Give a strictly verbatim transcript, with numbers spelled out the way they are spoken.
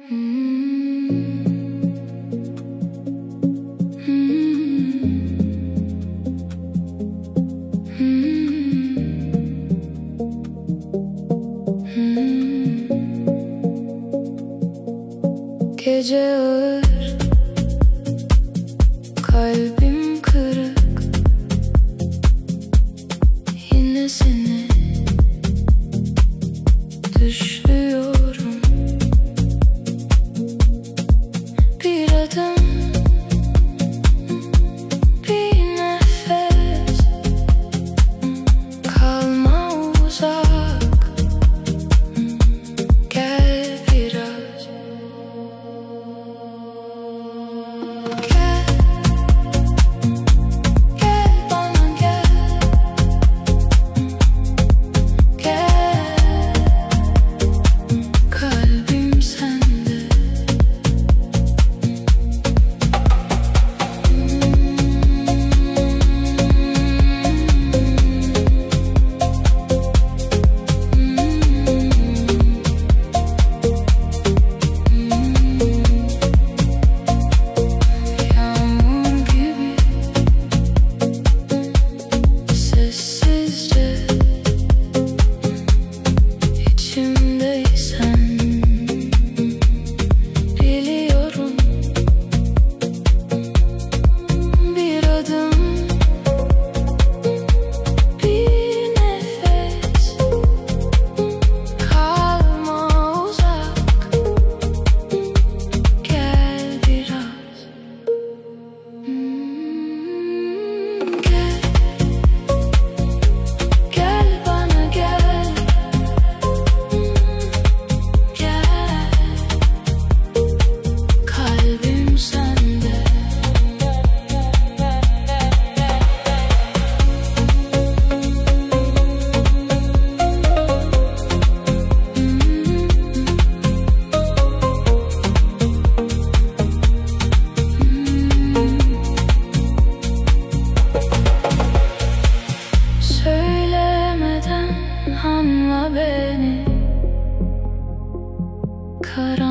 Gece ağır, kalbim kırık, yine seni düşüyorum. Bir adım, bir nefes, kalma uzak, gel biraz. Gel, gel bana gel, gel, kalbim sende. Yağmur gibi sessizce içimdeysen biliyorum. Bir adım, bir nefes, kalma uzak, gel biraz. Gel, gel bana gel, gel, kalbim sende. Söylemeden anla beni, karanlık